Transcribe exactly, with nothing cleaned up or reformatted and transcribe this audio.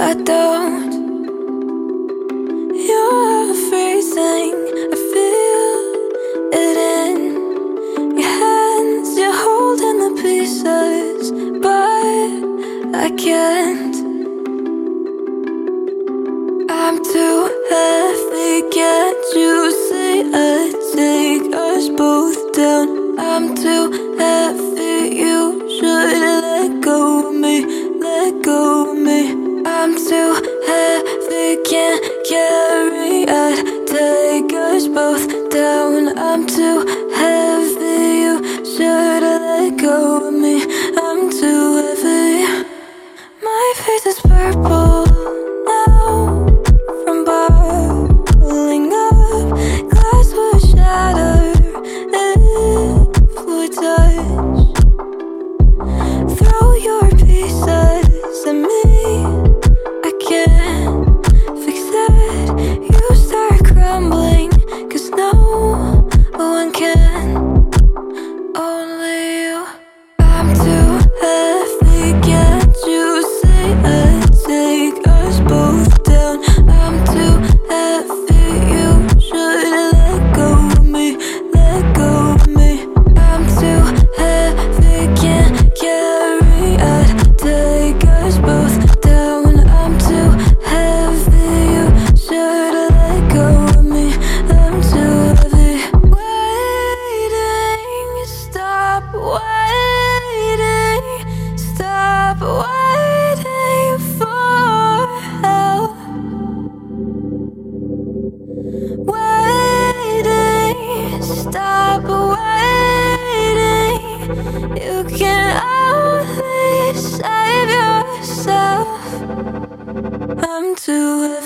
I don't. You're freezing, I feel it in your hands. You're holding the pieces, but I can't. I'm too heavy, can't you see? I take us both down. I'm too heavy, you should let go of me, let go of me. I'm too heavy, can't carry, I'd take us both down. I'm too heavy, you should let go of me. I'm too heavy. My face is purple now from bottling up. Glass will shatter if we touch. Throw your pieces at me, I can't fix that. You start crumbling, cause no one can, only you. I'm too heavy, can't you see? I take us both down. I'm too heavy, you should let go of me, let go of me. I'm too heavy, can't carry, I'd take us both down. I'm too heavy, you should let go of me. I'm too heavy. Waiting, stop waiting, stop waiting for help. Waiting, stop waiting. You can only save yourself. I'm too heavy.